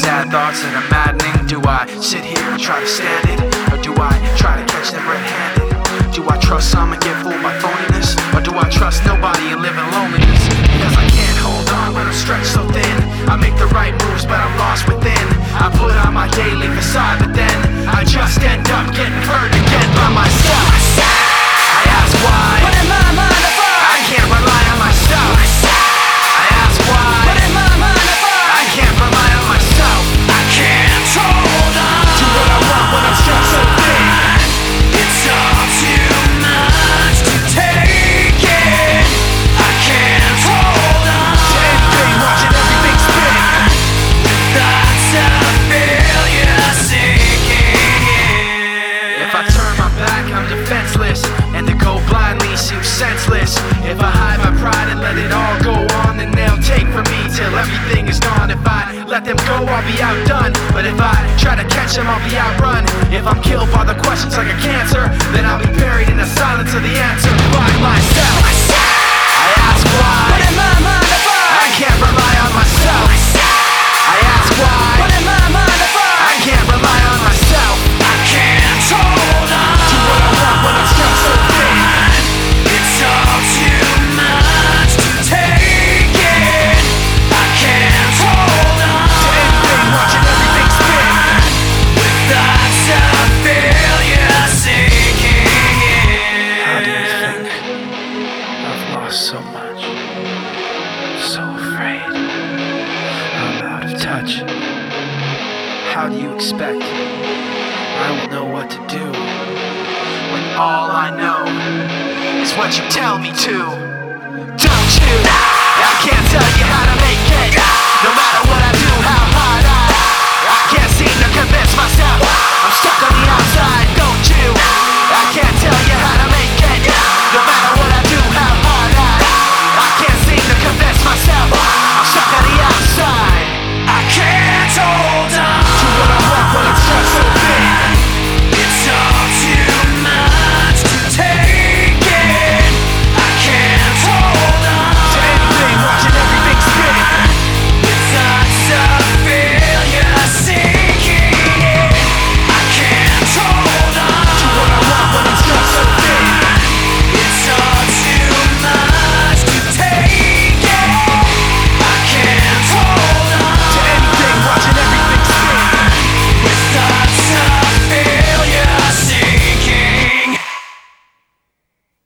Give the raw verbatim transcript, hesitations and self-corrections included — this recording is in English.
sad thoughts that are maddening? Do I sit here and try to stand it? Or do I try to catch them red-handed? Do I trust some and get fooled by phoniness? Or do I trust nobody and live in loneliness? Because I can't hold on when I'm stretched so thin. I make the right moves but I'm lost within. I put on my daily facade but then I just end up getting hurt again by myself. I ask why, But in my mind I find I can't rely on myself. I ask why, But in my mind I find I can't rely on myself. I can't hold on Do what I want when I'm stretched so thin. It's all too much to take in. I can't hold on Same thing, watching everything spin. Thoughts of failure sinking in. If I turn my back, I'm defenseless, and to go blindly seems senseless. If I hide my pride and let it all go on, then they'll take from me till everything is gone. If I let them go, I'll be outdone. But if I try to catch them, I'll be outrun. If I'm killed by the questions like a cancer, then I'll be buried in the silence of the answer by myself. I ask why, But in my mind I find I can't rely on myself. I ask why, But in my mind I find I can't rely on myself. I can't hold on Do what I want when I'm stretched so thin. It's all too much to take in. I can't hold on Same thing, watching everything spin. Thoughts of failure sinking in. How do you think I've lost so much? So afraid I'm out of touch. How do you expect I will know what to do when all I know is what you tell me to? Don't you?